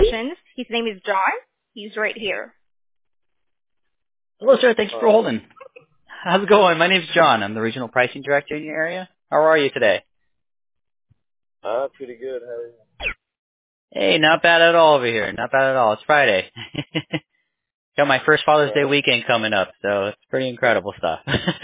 questions. His name is John. He's right here. Hello, sir. Thanks for holding. How's it going? My name's John. I'm the regional pricing director in your area. How are you today? Pretty good. How are you? Hey, not bad at all over here. Not bad at all. It's Friday. Got my first Father's Day weekend coming up, so it's pretty incredible stuff.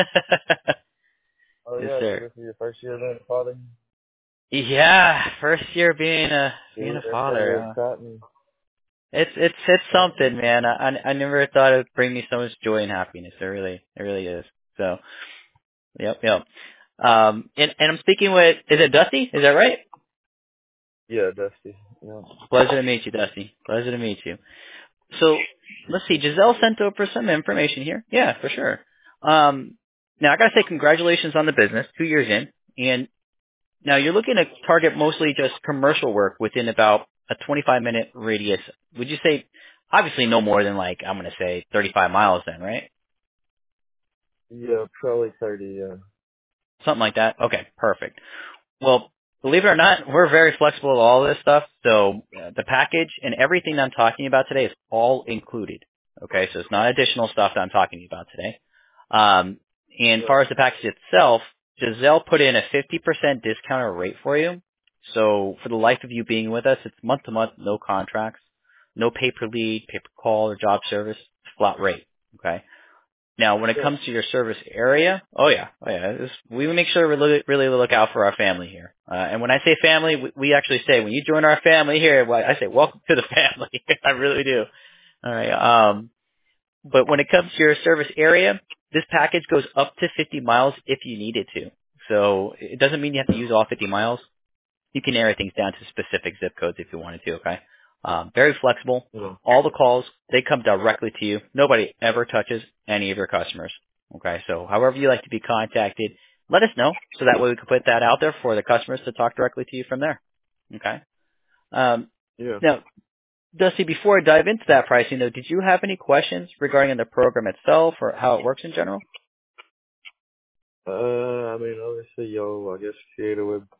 Oh Yes, yeah, so sir. this is your first year being a father? Yeah, first year being a That's gotta be father. exciting. It's something, man. I never thought it would bring me so much joy and happiness. It really is. So, yep. And I'm speaking with, is it Dusty? Is that right? Yeah, Dusty. Yeah. Pleasure to meet you, Dusty. Pleasure to meet you. So let's see. Giselle sent over some information here. Yeah, for sure. Now I gotta say congratulations on the business. 2 years in, and now you're looking to target mostly just commercial work within about a 25-minute radius. Would you say, obviously no more than like I'm gonna say 35 miles then, right? Yeah, probably 30, yeah. Something like that. Okay, perfect. Well, believe it or not, we're very flexible with all this stuff. So the package and everything I'm talking about today is all included. Okay, so it's not additional stuff that I'm talking about today. And as far as the package itself, Giselle put in a 50% discounted rate for you. So for the life of you being with us, it's month to month, no contracts, no pay per lead, pay per call, or job service, flat rate. Okay. Now, when it comes to your service area, we make sure we really look out for our family here. And when I say family, we actually say when you join our family here, well, I say welcome to the family. I really do. All right. But when it comes to your service area, this package goes up to 50 miles if you need it to. So it doesn't mean you have to use all 50 miles. You can narrow things down to specific zip codes if you wanted to, okay? Very flexible. Yeah. All the calls, they come directly to you. Nobody ever touches any of your customers, okay? So however you like to be contacted, let us know so that way we can put that out there for the customers to talk directly to you from there, okay? Yeah. Now, Dusty, before I dive into that pricing, though, did you have any questions regarding the program itself or how it works in general? I mean, obviously y'all, I guess, create a web,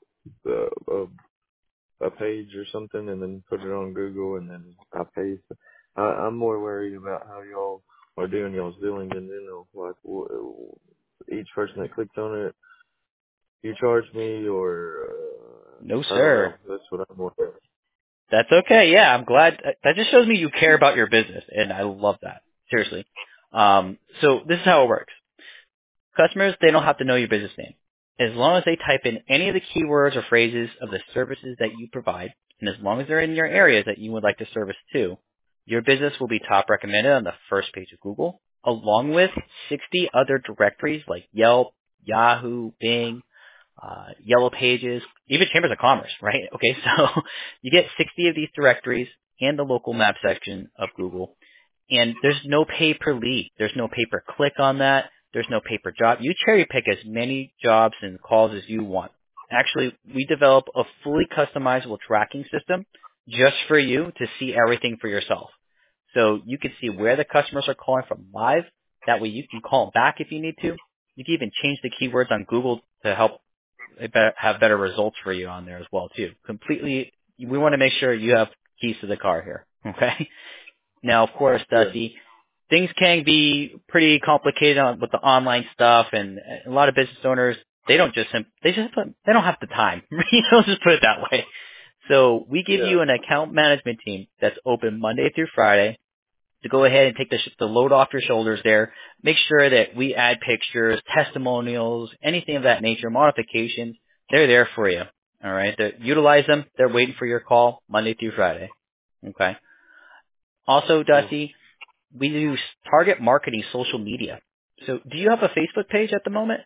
a page or something and then put it on Google and then I pay. I'm more worried about how y'all are doing y'all's billings and like each person that clicks on it, you charge me or, No, I don't sir. know. That's what I'm more worried. That's okay. Yeah, I'm glad. That just shows me you care about your business, and I love that. Seriously. So this is how it works. Customers, they don't have to know your business name. As long as they type in any of the keywords or phrases of the services that you provide, and as long as they're in your areas that you would like to service to, your business will be top recommended on the first page of Google, along with 60 other directories like Yelp, Yahoo, Bing, Yellow Pages, even Chambers of Commerce, right? Okay, so you get 60 of these directories and the local map section of Google, and there's no pay per lead. There's no pay per click on that. There's no pay per job. You cherry pick as many jobs and calls as you want. Actually, we develop a fully customizable tracking system just for you to see everything for yourself. So you can see where the customers are calling from live. That way you can call them back if you need to. You can even change the keywords on Google to help have better results for you on there as well too. Completely, we want to make sure you have keys to the car here. Okay. Now, of course, Yeah. Dusty, things can be pretty complicated with the online stuff, and a lot of business owners they don't they don't have the time. Just put it that way. So we give Yeah. you an account management team that's open Monday through Friday to go ahead and take the load off your shoulders there. Make sure that we add pictures, testimonials, anything of that nature, modifications. They're there for you. All right. Utilize them. They're waiting for your call Monday through Friday. Okay. Also, Cool. Dusty, we use target marketing social media. So do you have a Facebook page at the moment?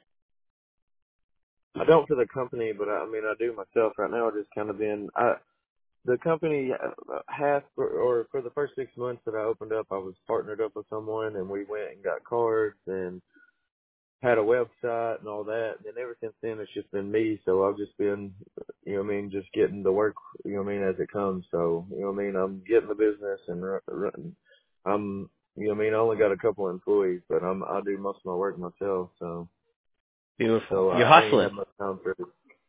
I don't for the company, but I mean, I do myself right now. Just kind of been, the company or for the first 6 months that I opened up, I was partnered up with someone and we went and got cards and had a website and all that. And then ever since then, it's just been me. So I've just been, just getting the work, as it comes. So, I'm getting the business and running. I only got a couple of employees, but I do most of my work myself. So Beautiful. You're I ain't hustling. had much time for it.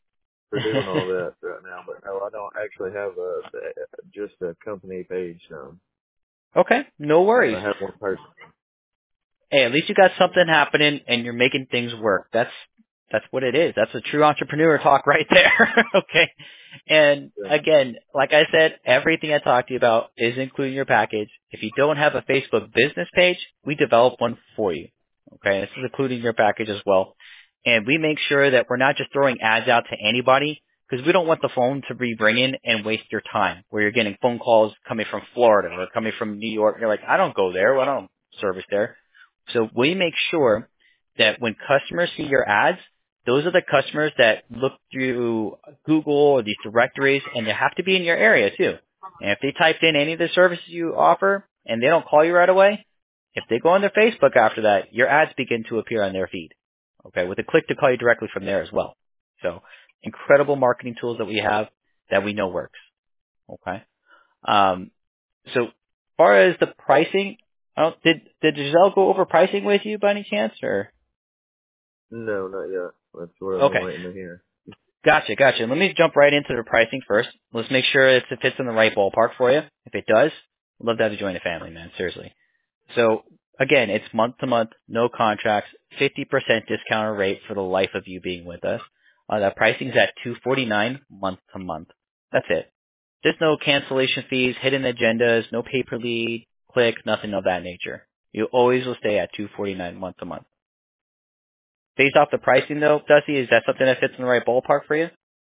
for doing all that right now. But no, I don't actually have just a company page. Okay, no worries. I have one person. Hey, at least you got something happening and you're making things work. That's what it is. That's a true entrepreneur talk right there. Okay. And again, like I said, everything I talked to you about is including your package. If you don't have a Facebook business page, we develop one for you. Okay. This is including your package as well. And we make sure that we're not just throwing ads out to anybody because we don't want the phone to be ringing and waste your time where you're getting phone calls coming from Florida or coming from New York. You're like, I don't go there. I don't service there. So we make sure that when customers see your ads, those are the customers that look through Google or these directories, and they have to be in your area too. And if they typed in any of the services you offer and they don't call you right away, if they go on their Facebook after that, your ads begin to appear on their feed. Okay, with a click to call you directly from there as well. So incredible marketing tools that we have that we know works. Okay. So as far as the pricing, did Giselle go over pricing with you by any chance, or? No, not yet. That's what I've been Okay. waiting to hear. Gotcha. Let me jump right into the pricing first. Let's make sure it fits in the right ballpark for you. If it does, I'd love to have you join the family, man. Seriously. So again, it's month to month, no contracts, 50% discount rate for the life of you being with us. That pricing's at $249 month to month. That's it. There's no cancellation fees, hidden agendas, no pay per lead, click, nothing of that nature. You always will stay at $249 month to month. Based off the pricing though, Dusty, is that something that fits in the right ballpark for you?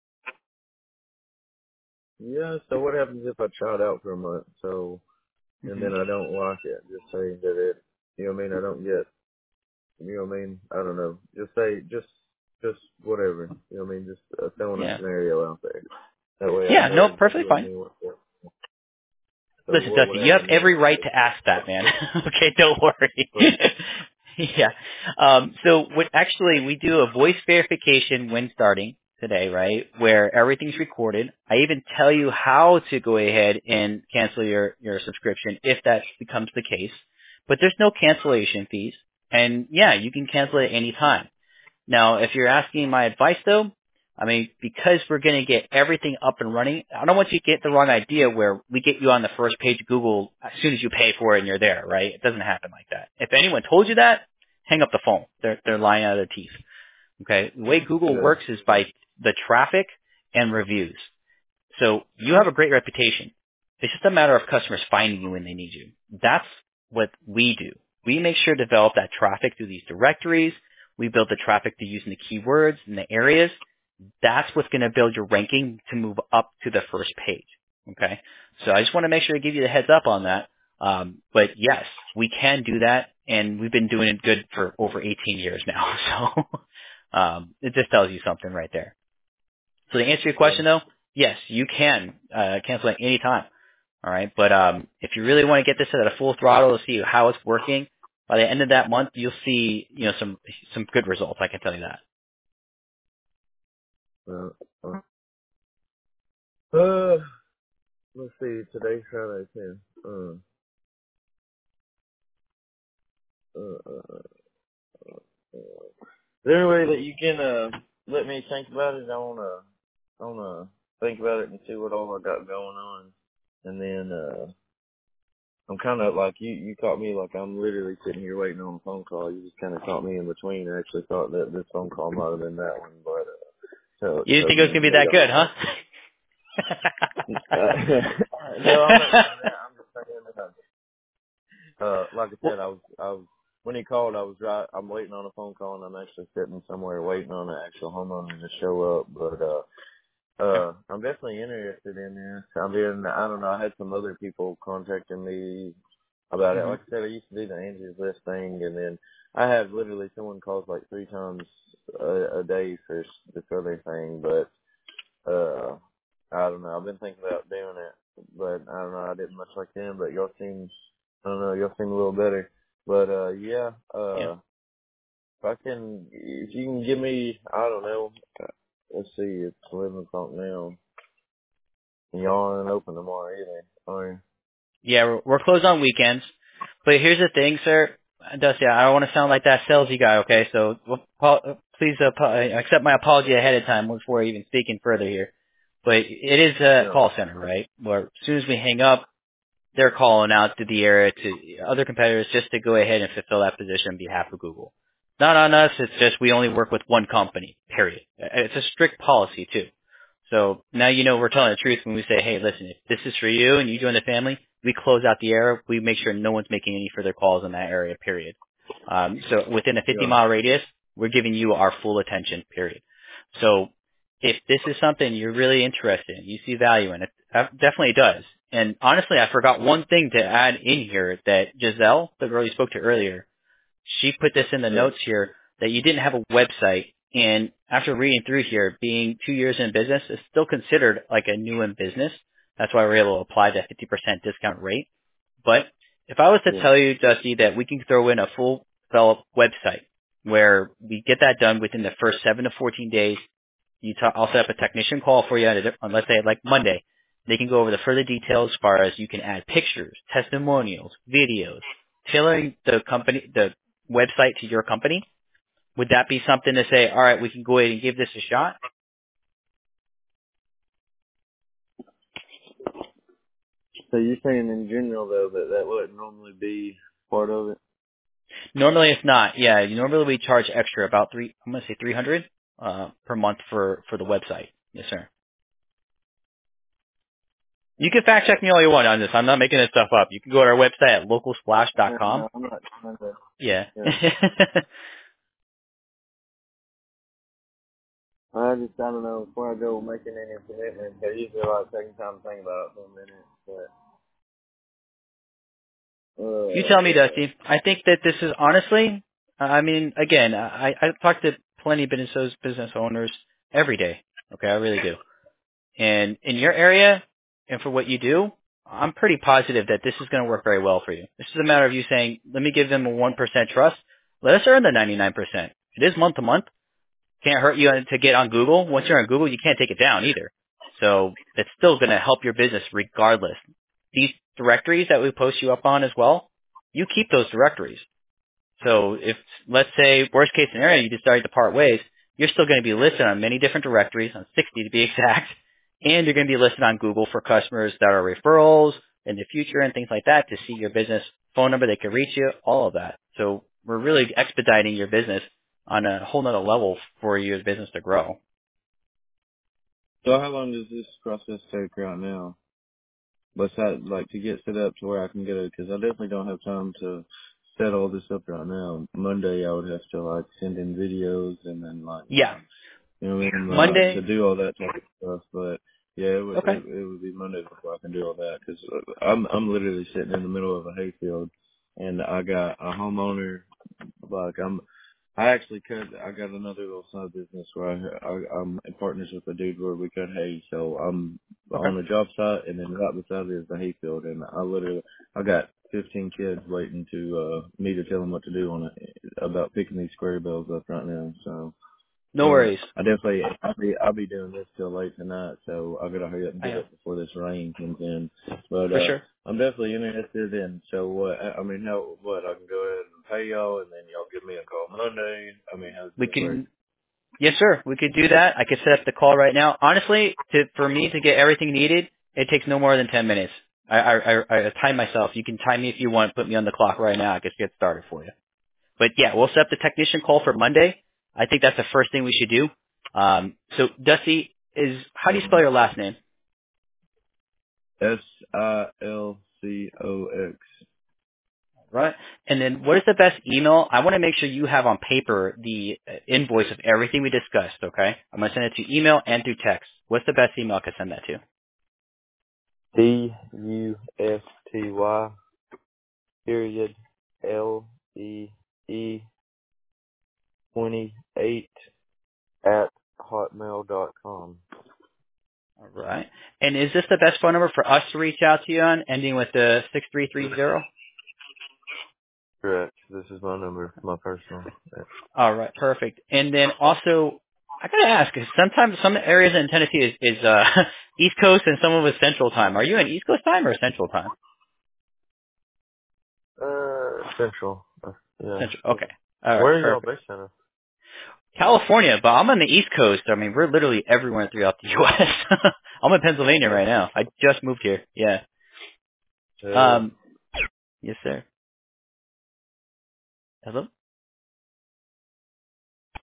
Yeah. So what happens if I try it out for a month? So and then I don't like it. Just saying that it. You know what I mean? I don't get. You know what I mean? I don't know. Just say just whatever. You know what I mean? Just throwing a Yeah. scenario out there. That way I Yeah, no, know perfectly you know what I fine. mean. So Listen, what Dusty, would you have happen every then? right to ask that, man. Okay, don't worry. But, Yeah. So what actually we do a voice verification when starting today, right? Where everything's recorded. I even tell you how to go ahead and cancel your subscription if that becomes the case. But there's no cancellation fees. And yeah, you can cancel it any time. Now, if you're asking my advice though, I mean, because we're going to get everything up and running, I don't want you to get the wrong idea where we get you on the first page of Google as soon as you pay for it and you're there, right? It doesn't happen like that. If anyone told you that, hang up the phone. They're lying out of their teeth. Okay? The way Google yeah. works is by the traffic and reviews. So you have a great reputation. It's just a matter of customers finding you when they need you. That's what we do. We make sure to develop that traffic through these directories. We build the traffic through using the keywords and the areas. That's what's going to build your ranking to move up to the first page. Okay? So I just want to make sure to give you the heads up on that. But yes, we can do that, and we've been doing it good for over 18 years now. So it just tells you something right there. So to answer your question though, yes, you can cancel at any time. All right, but if you really want to get this at a full throttle to see how it's working, by the end of that month, you'll see some good results. I can tell you that. Let's see. Today's Friday, 10. Is there any way that you can let me think about it? I wanna think about it and see what all I got going on, and then I'm kind of like you caught me like I'm literally sitting here waiting on a phone call. You just kind of caught me in between. I actually thought that this phone call might have been that one, but You didn't think it was gonna be that good, huh? no, I'm not saying that. I'm just saying that. Like I said, I was when he called, I was right. I'm waiting on a phone call, and I'm actually sitting somewhere waiting on an actual homeowner to show up. But I'm definitely interested in this. I don't know. I had some other people contacting me about it. Like I said, I used to do the Angie's List thing, and then I have literally someone calls like 3 times a day for this other thing. But I don't know. I've been thinking about doing it, but I don't know. I didn't much like them, but y'all seem, I don't know, y'all seem a little better. But yeah, Yeah. if you can give me, I don't know. Let's see, it's 11 o'clock now. Y'all aren't open tomorrow either, are you? Yeah, we're closed on weekends. But here's the thing, sir. Dusty, I don't want to sound like that salesy guy, okay? So please accept my apology ahead of time before even speaking further here. But it is a call center, right? Where as soon as we hang up, they're calling out to the area to other competitors just to go ahead and fulfill that position on behalf of Google. Not on us. It's just we only work with one company, period. It's a strict policy, too. So now you know we're telling the truth when we say, hey, listen, if this is for you and you join the family, we close out the area. We make sure no one's making any further calls in that area, period. So within a 50-mile radius, we're giving you our full attention, period. So if this is something you're really interested in, you see value in it, definitely does. And honestly, I forgot one thing to add in here that Giselle, the girl you spoke to earlier, she put this in the notes here that you didn't have a website. And after reading through here, being 2 years in business is still considered like a new in business. That's why we're able to apply that 50% discount rate. But if I was to tell you, Dusty, that we can throw in a full developed website where we get that done within the first 7 to 14 days, I'll set up a technician call for you on, let's say, like Monday. They can go over the further details as far as you can add pictures, testimonials, videos, tailoring the website to your company. Would that be something to say, all right, we can go ahead and give this a shot? So you're saying in general, though, that wouldn't normally be part of it? Normally it's not. Yeah, normally we charge extra about $300 per month for the website. Yes, sir. You can fact check me all you want on this. I'm not making this stuff up. You can go to our website at localsplash.com. No, I'm not trying to. Yeah. I don't know, before I go making any commitments, I usually like taking time to think about it for a minute, but... You tell me, Dusty. I think that this is honestly, I mean, again, I talk to plenty of business owners every day. Okay, I really do. And in your area, and for what you do, I'm pretty positive that this is going to work very well for you. This is a matter of you saying, let me give them a 1% trust. Let us earn the 99%. It is month to month. Can't hurt you to get on Google. Once you're on Google, you can't take it down either. So it's still going to help your business regardless. These directories that we post you up on as well, you keep those directories. So if, let's say, worst case scenario, you decide to part ways, you're still going to be listed on many different directories, on 60 to be exact, and you're going to be listed on Google for customers that are referrals in the future and things like that to see your business phone number, they can reach you, all of that. So we're really expediting your business on a whole nother level for your business to grow. So how long does this process take right now? Besides, like, to get set up to where I can get it, because I definitely don't have time to set all this up right now. Monday I would have to, like, send in videos and then, like, Yeah. you know what I mean? Monday. To do all that type of stuff, but yeah, it would, Okay. it would be Monday before I can do all that, because I'm literally sitting in the middle of a hayfield, and I got a homeowner, like, I got another little side business where I'm in partners with a dude where we cut hay. So I'm Okay. on the job site, and then right beside it is the hayfield. And I got 15 kids waiting to me to tell them what to do on it about picking these square bells up right now. So No worries. I'll be doing this till late tonight. So I gotta hurry up and I get know. it before this rain comes in. But For sure. I'm definitely interested in. So what? I mean, I can go ahead and pay y'all, and then y'all give me a call Monday. I mean, how's We this work? can, yes, sir. We could do that. I could set up the call right now. Honestly, for me to get everything needed, it takes no more than 10 minutes. I time myself. You can time me if you want. Put me on the clock right now. I can get started for you. But yeah, we'll set up the technician call for Monday. I think that's the first thing we should do. So Dusty how do you spell your last name? SILCOX. Right. And then what is the best email? I want to make sure you have on paper the invoice of everything we discussed, okay? I'm going to send it to email and through text. What's the best email I can send that to? TUSTY period LEE 28 at hotmail.com. All right. And is this the best phone number for us to reach out to you on, ending with the 6330? Correct. This is my number, my personal. All right, perfect. And then also, I gotta ask, 'cause sometimes some areas in Tennessee is East Coast and some of it's Central Time. Are you in East Coast time or Central Time? Central. Yeah. Central. Okay. All right, Where are y'all perfect. based out of? California, but I'm on the East Coast. I mean, we're literally everywhere throughout the U.S. I'm in Pennsylvania right now. I just moved here. Yeah. Uh, Yes, sir. Hello?